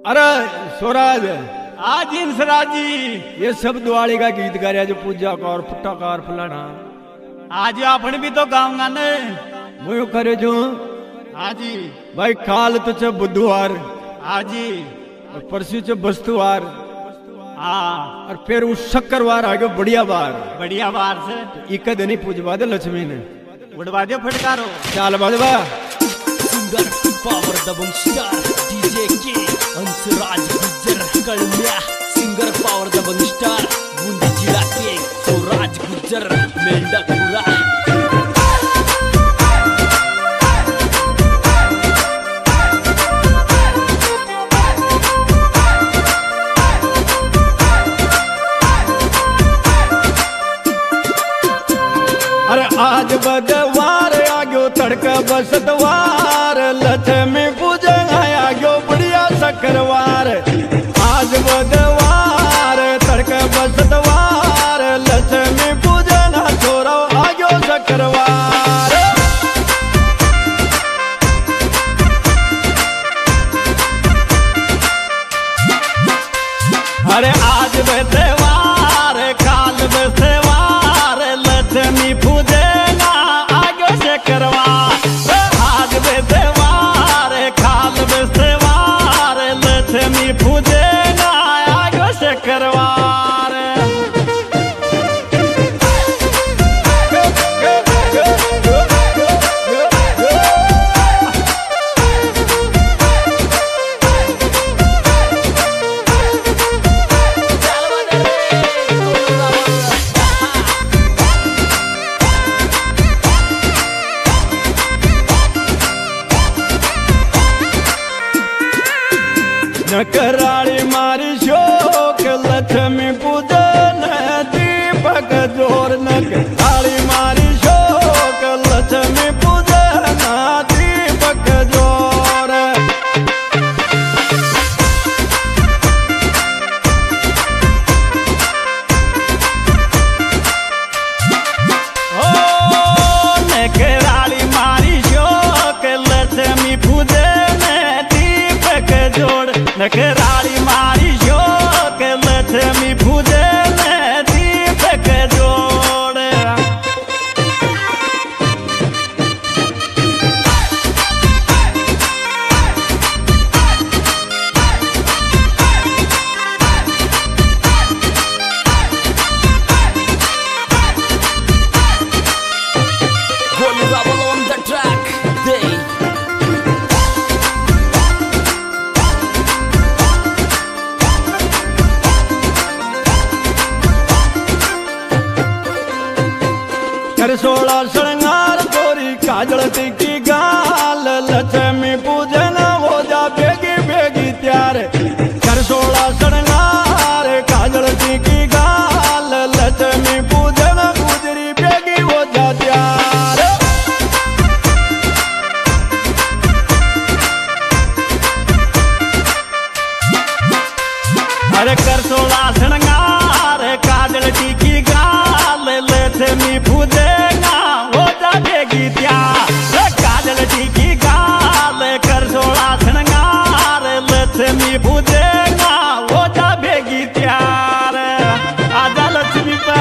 अरे स्वराज, आज इंसराज जी ये सब दिवाली का गीत गा रहा जो पूजा कार फटाकार फलाना। आज आपने भी तो गाऊंगा ने मैं करे जो हाँ जी भाई काल तो च बुधवार हाँ जी और परसों च बस्तुवार हाँ और फिर उस शक्करवार आ गयो बढ़िया बार। बढ़िया बार से एक दिन ही पूजवा दे लक्ष्मी ने उड़वा दो फटकारो चाल बजवा। सिंगर पावर दबंग स्टार डीजे के अंसराज गुज्जर कलम्या सिंगर पावर दबंग स्टार बूंदी जिला के स्वराज गुज्जर मेंढकपुरा। अरे आज बुधवार आ गयो तड़का बसतवार लक्ष्मी पूजा आ गयो बढ़िया शक्करवार। आज बुधवार तड़का बसतवार लक्ष्मी पूजा ना छोरो आ गयो शक्करवार। अरे आज बुधवार काल बसतवार लक्ष्मी पूजा ना आ गयो शक्करवार। आज बुधवार काल बसतवार लक्ष्मी पूजा ना आ गयो शक्करवार। नकराड़ी मारी शोक लक्ष्मी पूजन दीपक जोर। नकराड़ी मारी शोक लक्ष्मी पूजन दीपक जोर। ओ नकराड़ी मारी शोक लक्ष्मी पूजन दीपक जोड़। नकराड़ी मारी शोक लक्ष्मी पूजन दीपक जोड़। Holy Rebel on the track, they कर 16 श्रृंगार गोरी काजल टिकी गाल लक्ष्मी पूजन हो जा बेगी बेगी त्यार। कर 16 श्रृंगार काजल टिकी गाल लक्ष्मी पूजन गुजरी बेगी हो जा त्यार। अरे कर 16 श्रृंगार काजल टिकी गाल लक्ष्मी पूजना हो जा बेगी त्यार। काजल टिकी गाल कर 16 श्रृंगार लक्ष्मी पूजना हो जा बेगी त्यार। आजा लक्ष्मी पा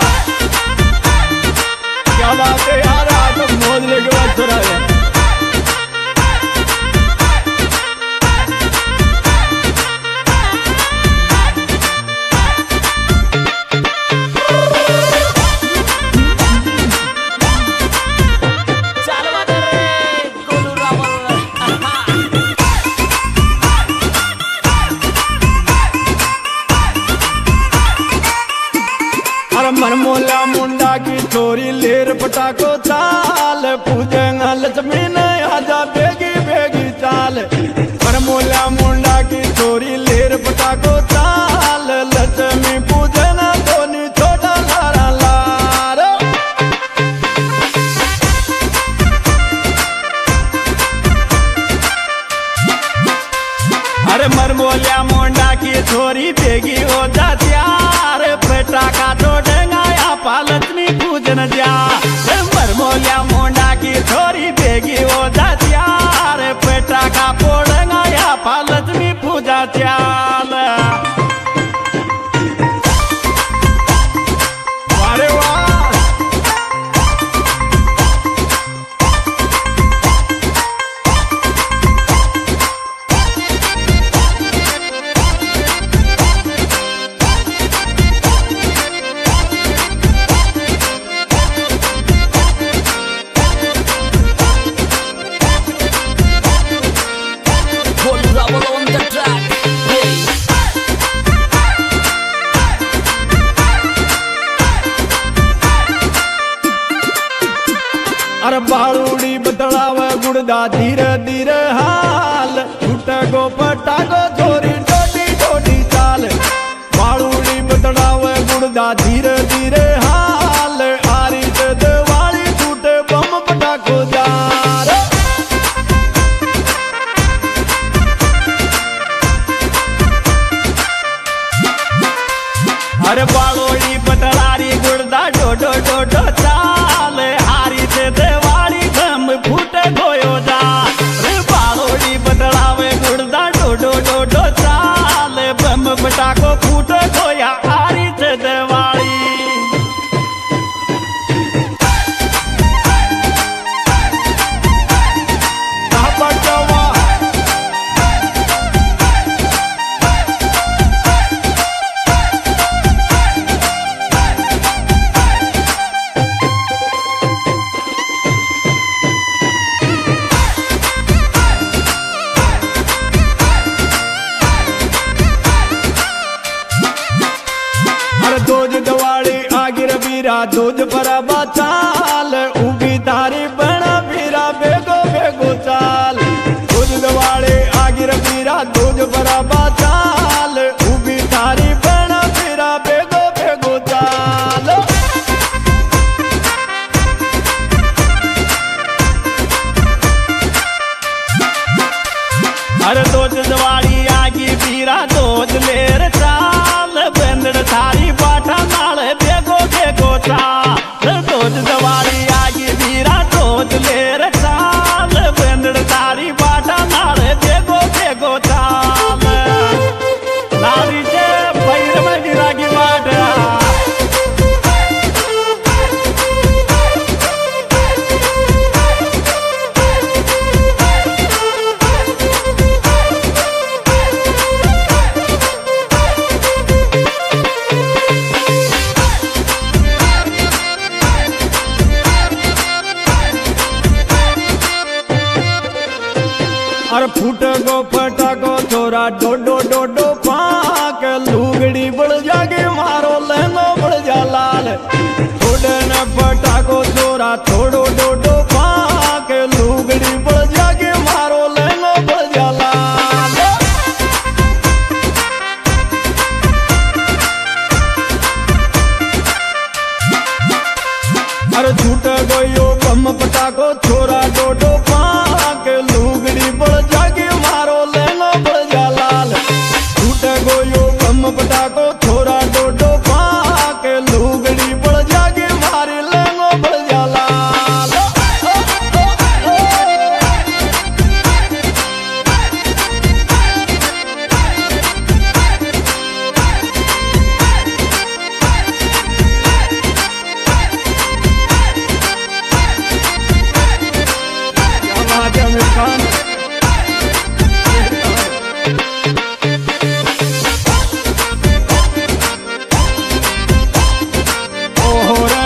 क्या बात है यार, आज तो मौज लेके बात हो रहा है। मनमोला मुंडा की छोरी लेर पटाको चाल पूजेगा लक्ष्मी ने आजा बेगी बेगी चाल। मनमोला मुंडा की छोरी लेर पटाको चाल लक्ष्मी पूजना धोनी छोटा लारा लार। अरे मरमोलिया मुंडा की छोरी बेगी हो जा त्यार। पटाका छोड़ेगा या लक्ष्मी पूजन जा। मरमोलिया मुंडा की छोरी बेगी हो जा त्यार। पटाका फोड़ेगा या लक्ष्मी पूजा चाल। अरे वाह Hold Ravel on the track. Hey. अरे बाळूडी बतळाव गुडदा धीरे धीरे हाल छूटे गो पटागो छोरी डोडी डोडी चाल। बाळूडी बतळाव गुडदा धीरे धीरे हाल आरी ते दिवाली छूटे बम पटाको जार। अरे बाळोडी बतळारी गुडदा डोडो डोडो चाल हारी ते दिवाली बम फूटे गोयो जा। अरे बाळोडी बतळावे गुडदा डोडो डोडो चाल बम पटाको फूटे गोया हारी ते दिवाली। दोज दवाड़ी आगिर बीरा दोज बराबा चाल उगी तारी बना बीरा बेगो बेगो चाल। दोज दवाड़ी आगिर बीरा दोज बराबा चाल उगी तारी बना बीरा बेगो बेगो चाल। अरे दोज दवाड़ी आगी बीरा दोज लेर चाल बंदड़ थारी बाटा नाल बेगो बेगो चाल। दोज दवाड़ी आगी बीरा दोज लेर चाल बंदड़ थारी बाटा नाल बेगो बेगो चाल। नारी से पैर में गिरागी बाटा अरे फूट गो फटाको छोरा डोडो डोडो पाक लुगड़ी बढ़ जागे मारो लहंगो बढ़ जा लाल। छोड़े न फटाको छोरा छोड़ो डोडो पाक लुगड़ी बढ़ जागे मारो लहंगो बढ़ जा लाल। अरे छूट गयो बम पटाको छोरा डोडो पाक लुगड़ी बढ़ जागे मारो लहंगो बढ़ जा लाल। छूट गयो बम पटाको छोरा डोडो पाक लुगड़ी बढ़ जागे मारे लहंगो बढ़ जा लाल। आमिर खान ओहो रे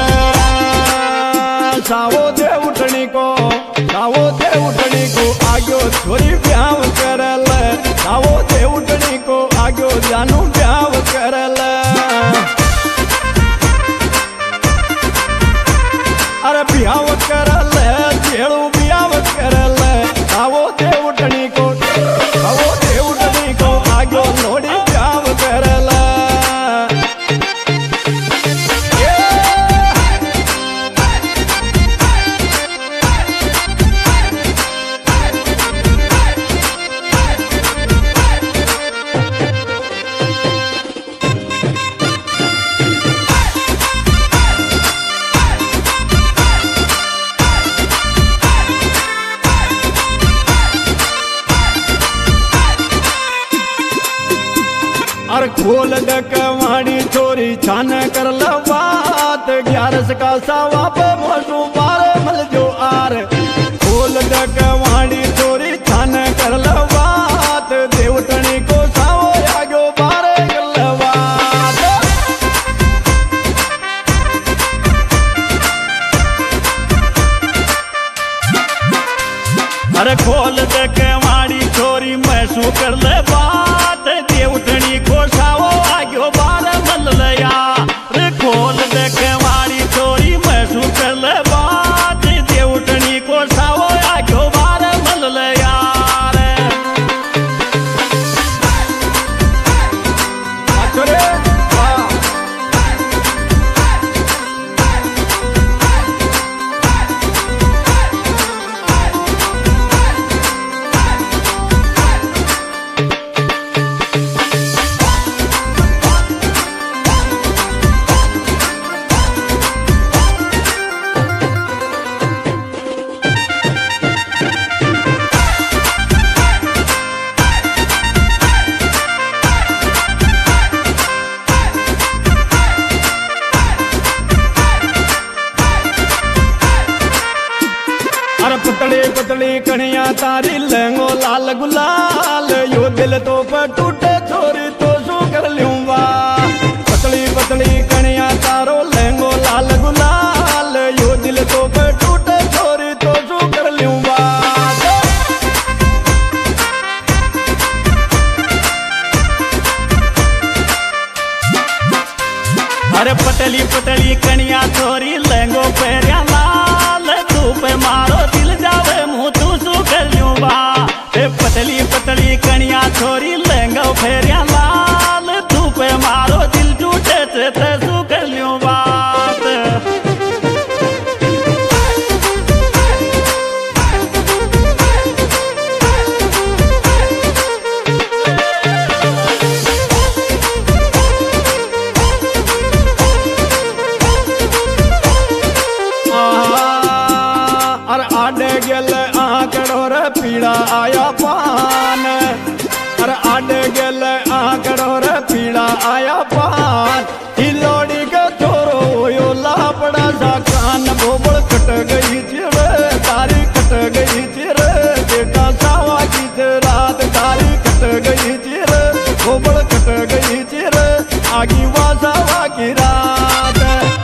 सावो दे उठनी को आग्यो छोरी ब्याव करल। सावो दे उठनी को आग्यो जानू ब्याव करल। अरे ब्याव करल जेड़ू ब्याव करल। सावो दे उठनी को आग्यो लोड़ी ब्याव करल। अरे खोल दे कवाड़ी छोरी छान कर ल बात 11 का सावा पे मोसू बारे मल जो आर खोल दे कवाड़ी छोरी छान कर ल बात देवटनी को सावो आगो बारे गल बात अरे खोल दे कवाड़ी छोरी मैसू कर ले बात देवटनी को सावो आगो बारे मल लया रे खोल दे कवाड़ी छोरी मैसू कर ले बात देवटनी को सावो आगो बारे मल लया रे अरे पतली पतली कणिया तारी लहंगो लाल गुलाल यो दिल तो पर टूटे छोरी तो शू कर लूंगा पतली पतली कणिया तारो लहंगो लाल गुलाल यो दिल तो पर टूटे छोरी तो शू कर लूंगा अरे पतली पतली कणिया छोरी लहंगो पेरिया लाल धूप मारो दिल जावे मुँह तू सू कर लूंगा पतली पतली कणिया छोरी लहंगो फेरिया लाल धूप मारो दिल टूटे ते सू कर लूंगा आडे गेल आंकड़ो रे पीड़ा आया पान अरे आडे गेल आंकड़ो रे पीड़ा आया पान हिलोड़ी के छोरो यो लापड़ा सा कान बोबड़ कट गई चिर तारी कट गई चिर बेटा सावा की रात तारी कट गई चिर बोबड़ कट गई चिर आगी वा सावा की रात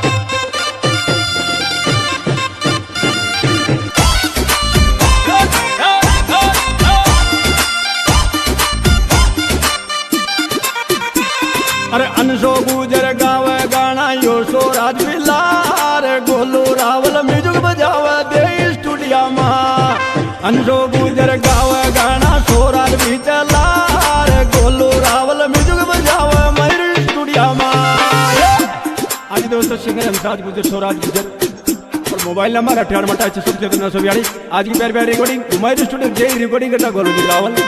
अरे अनसो गुजर गावे गाना यो सो राज विलार गोलू रावल म्यूजिक बजावे दे स्टूडियो में अनसो गुजर गावे गाना सो राज भी चलार गोलू रावल म्यूजिक बजावे मेरे स्टूडियो में आज दोस्तों सिंगर हमसाज गुजर सो राज गुजर और मोबाइल नंबर 98 आज की प्यारी प्यारी रिकॉर्डिंग मेरे स्टूडियो जय रिकॉर्डिंग करता गोलू जी रावल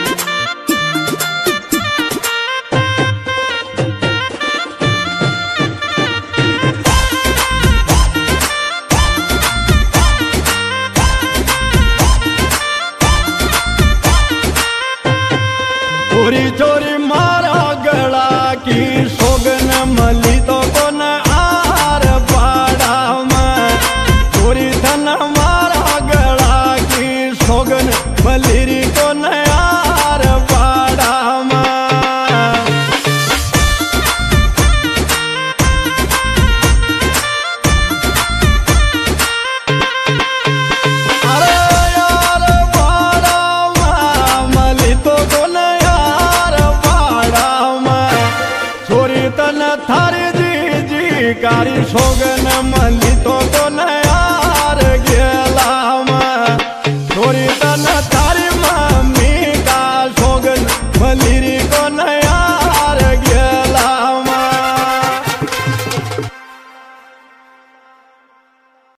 चोरी चोरी मारा गला की सोगन मली तो कौन आर पाड़ा में चोरी धन मारा गला की सोगन मली को आर पाड़ा में अरे यार पाड़ा में मली तो कौन तन थारी जी जी कारी सोगन मली तो